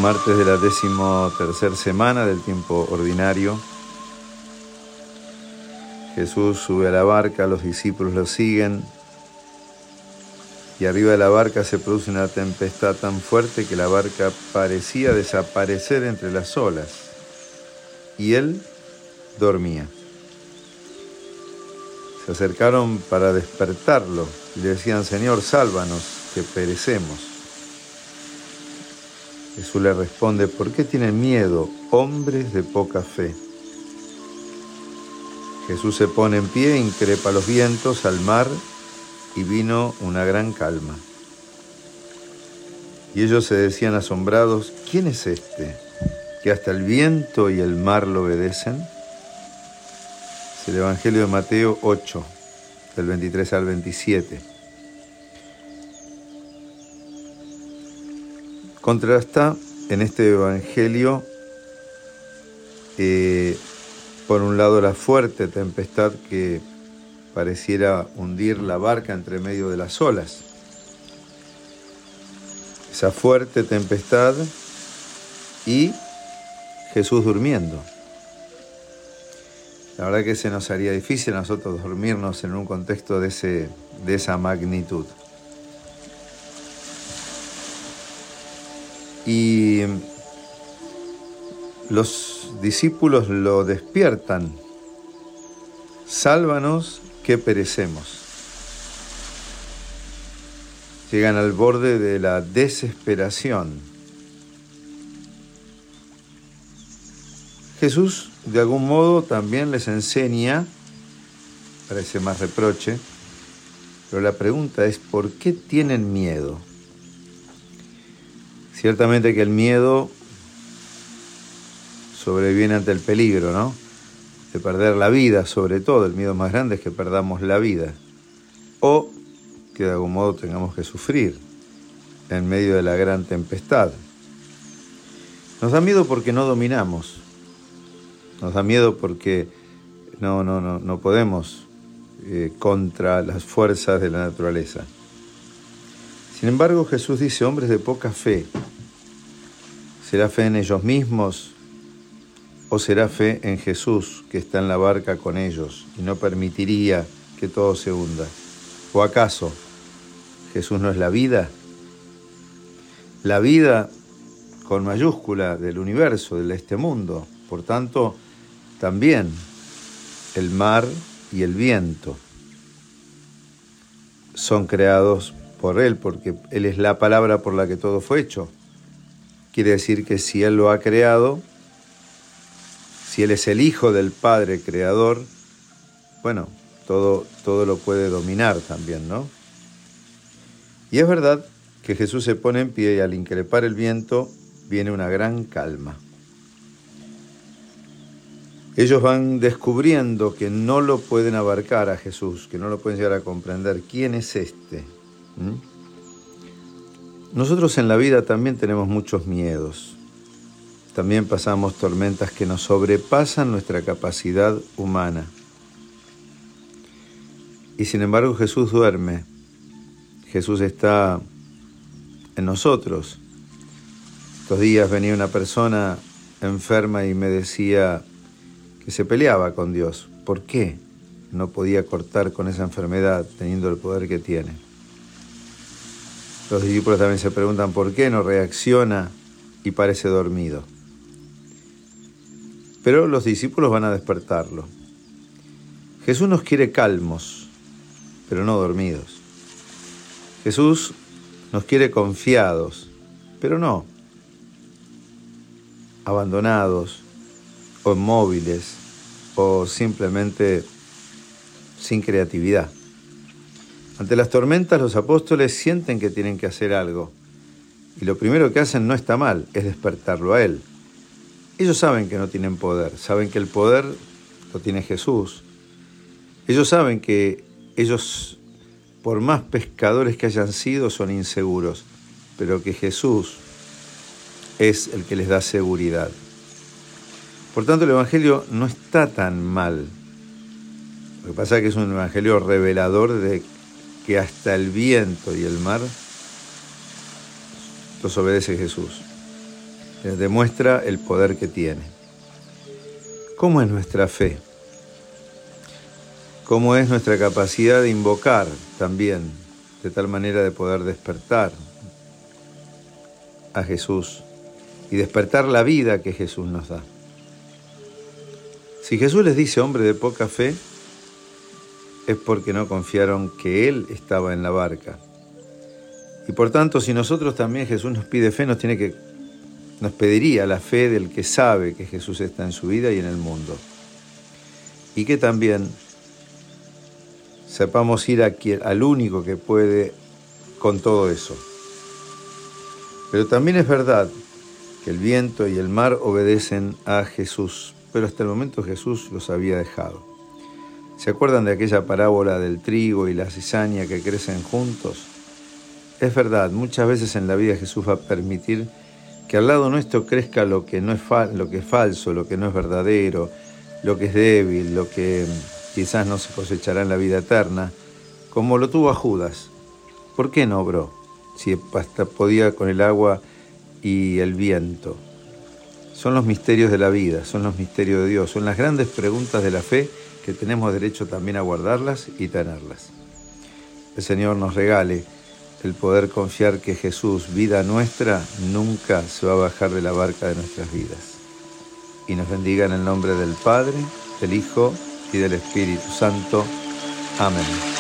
Un martes de la 13ª semana del tiempo ordinario. Jesús sube a la barca, los discípulos lo siguen y arriba de la barca se produce una tempestad tan fuerte que la barca parecía desaparecer entre las olas y él dormía. Se acercaron para despertarlo y le decían: Señor, sálvanos, que perecemos. Jesús le responde: ¿por qué tienen miedo, hombres de poca fe? Jesús se pone en pie, increpa los vientos, al mar, y vino una gran calma. Y ellos se decían asombrados: ¿quién es este, que hasta el viento y el mar lo obedecen? Es el Evangelio de Mateo 8, del 23 al 27. Contrasta en este Evangelio, por un lado, la fuerte tempestad que pareciera hundir la barca entre medio de las olas. Esa fuerte tempestad y Jesús durmiendo. La verdad que se nos haría difícil a nosotros dormirnos en un contexto de esa magnitud. Y los discípulos lo despiertan: sálvanos, que perecemos. Llegan al borde de la desesperación. Jesús, de algún modo, también les enseña, parece más reproche, pero la pregunta es: ¿por qué tienen miedo? Ciertamente que el miedo sobreviene ante el peligro, ¿no? De perder la vida, sobre todo. El miedo más grande es que perdamos la vida. O que de algún modo tengamos que sufrir en medio de la gran tempestad. Nos da miedo porque no dominamos. Nos da miedo porque no podemos contra las fuerzas de la naturaleza. Sin embargo, Jesús dice: hombres de poca fe. ¿Será fe en ellos mismos o será fe en Jesús, que está en la barca con ellos y no permitiría que todo se hunda? ¿O acaso Jesús no es la vida? La vida con mayúscula del universo, de este mundo. Por tanto, también el mar y el viento son creados por Él, porque Él es la palabra por la que todo fue hecho. Quiere decir que si Él lo ha creado, si Él es el Hijo del Padre Creador, bueno, todo lo puede dominar también, ¿no? Y es verdad que Jesús se pone en pie y al increpar el viento viene una gran calma. Ellos van descubriendo que no lo pueden abarcar a Jesús, que no lo pueden llegar a comprender. ¿Quién es este? Nosotros en la vida también tenemos muchos miedos. También pasamos tormentas que nos sobrepasan nuestra capacidad humana. Y sin embargo Jesús duerme. Jesús está en nosotros. Estos días venía una persona enferma y me decía que se peleaba con Dios. ¿Por qué no podía cortar con esa enfermedad teniendo el poder que tiene? Los discípulos también se preguntan por qué no reacciona y parece dormido. Pero los discípulos van a despertarlo. Jesús nos quiere calmos, pero no dormidos. Jesús nos quiere confiados, pero no abandonados o inmóviles o simplemente sin creatividad. Ante las tormentas, los apóstoles sienten que tienen que hacer algo. Y lo primero que hacen no está mal, es despertarlo a Él. Ellos saben que no tienen poder, saben que el poder lo tiene Jesús. Ellos saben que ellos, por más pescadores que hayan sido, son inseguros, pero que Jesús es el que les da seguridad. Por tanto, el Evangelio no está tan mal. Lo que pasa es que es un Evangelio revelador de que hasta el viento y el mar los obedece Jesús. demuestra el poder que tiene. ¿Cómo es nuestra fe? ¿Cómo es nuestra capacidad de invocar también, de tal manera de poder despertar a Jesús y despertar la vida que Jesús nos da? Si Jesús les dice hombre de poca fe, es porque no confiaron que Él estaba en la barca. Y por tanto, si nosotros también Jesús nos pide fe, nos pediría la fe del que sabe que Jesús está en su vida y en el mundo. Y que también sepamos ir al único que puede con todo eso. Pero también es verdad que el viento y el mar obedecen a Jesús, pero hasta el momento Jesús los había dejado. ¿Se acuerdan de aquella parábola del trigo y la cizaña que crecen juntos? Es verdad, muchas veces en la vida Jesús va a permitir que al lado nuestro crezca lo que es falso, lo que no es verdadero, lo que es débil, lo que quizás no se cosechará en la vida eterna, como lo tuvo a Judas. ¿Por qué no obró? Si hasta podía con el agua y el viento. Son los misterios de la vida, son los misterios de Dios, son las grandes preguntas de la fe que tenemos derecho también a guardarlas y tenerlas. El Señor nos regale el poder confiar que Jesús, vida nuestra, nunca se va a bajar de la barca de nuestras vidas. Y nos bendiga en el nombre del Padre, del Hijo y del Espíritu Santo. Amén.